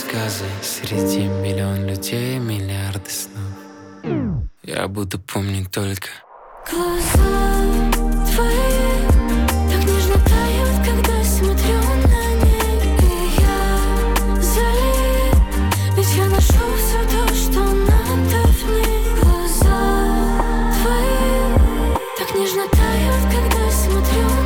рассказы среди миллион людей, миллиарды снов. Я буду помнить только глаза твои так нежно тают, когда смотрю на них. И я залит, ведь я ношу все то, что надо в них. Глаза твои так нежно тают, когда смотрю на них.